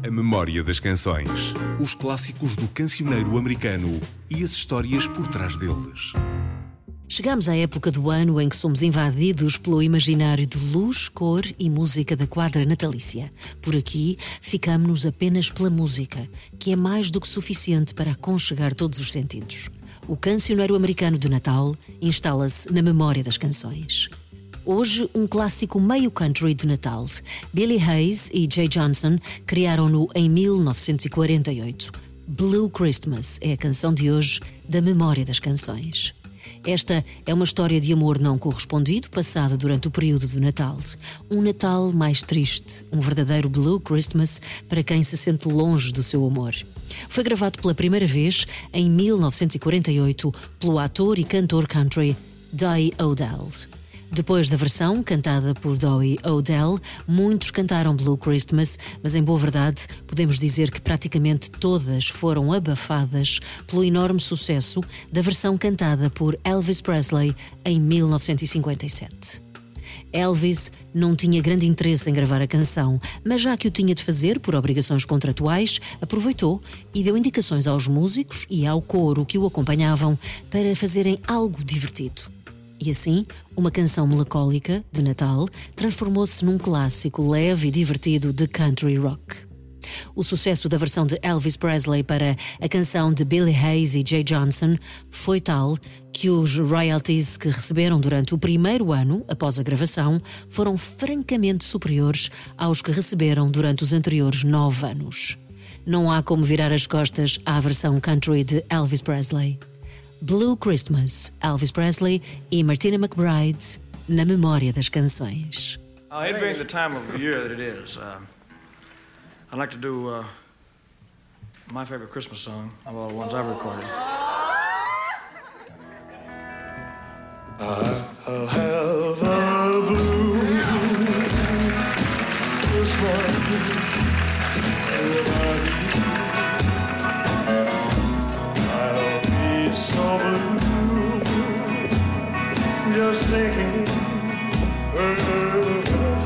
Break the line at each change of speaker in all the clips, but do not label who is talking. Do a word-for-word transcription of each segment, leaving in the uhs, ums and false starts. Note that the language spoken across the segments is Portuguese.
A memória das canções, os clássicos do cancioneiro americano e as histórias por trás deles.
Chegamos à época do ano em que somos invadidos pelo imaginário de luz, cor e música da quadra natalícia. Por aqui, ficamos-nos apenas pela música, que é mais do que suficiente para aconchegar todos os sentidos. O cancioneiro americano de Natal instala-se na memória das canções. Hoje, um clássico meio country de Natal. Billy Hayes e Jay Johnson criaram-no em mil novecentos e quarenta e oito. Blue Christmas é a canção de hoje da memória das canções. Esta é uma história de amor não correspondido, passada durante o período do Natal. Um Natal mais triste, um verdadeiro Blue Christmas para quem se sente longe do seu amor. Foi gravado pela primeira vez em mil novecentos e quarenta e oito pelo ator e cantor country Dowie O'Dell. Depois da versão cantada por Dowie O'Dell, muitos cantaram Blue Christmas, mas em boa verdade podemos dizer que praticamente todas foram abafadas pelo enorme sucesso da versão cantada por Elvis Presley em mil novecentos e cinquenta e sete. Elvis não tinha grande interesse em gravar a canção, mas já que o tinha de fazer por obrigações contratuais, aproveitou e deu indicações aos músicos e ao coro que o acompanhavam para fazerem algo divertido. E assim, uma canção melancólica de Natal transformou-se num clássico leve e divertido de country rock. O sucesso da versão de Elvis Presley para a canção de Billy Hayes e Jay Johnson foi tal que os royalties que receberam durante o primeiro ano após a gravação foram francamente superiores aos que receberam durante os anteriores nove anos. Não há como virar as costas à versão country de Elvis Presley. Blue Christmas, Elvis Presley e Martina McBride, na memória das canções.
Uh, it being the time of year that it is, uh, I'd like to do uh, my favorite Christmas song of all the ones I've recorded. I'll have a blue Christmas. So blue, just thinking about you.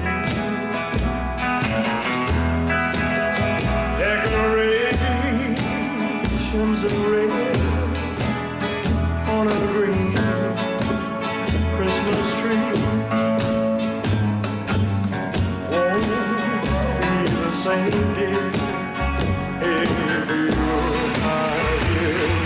Decorations of red on a green Christmas tree won't be the same, dear, if you're not here.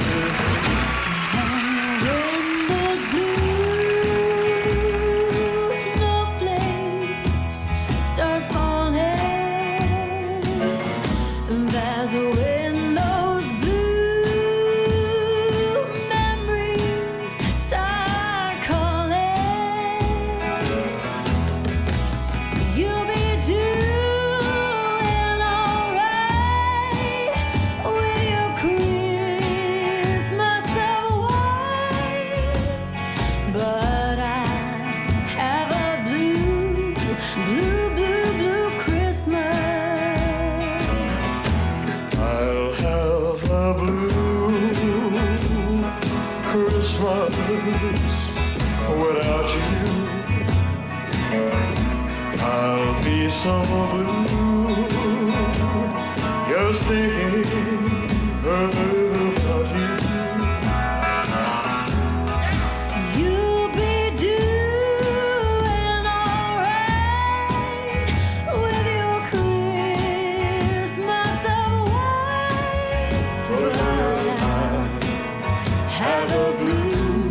Without you, I'll be so blue, just thinking about you.
You'll be doing all right with your Christmas of white. Well, I have a blue.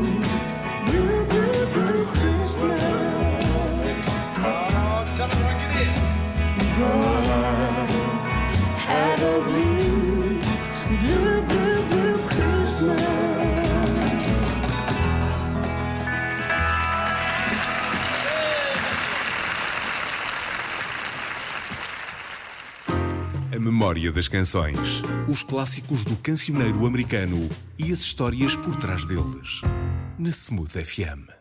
Have a blue, blue, blue, blue Christmas.
A memória das canções, os clássicos do cancioneiro americano e as histórias por trás deles. Na Smooth F M.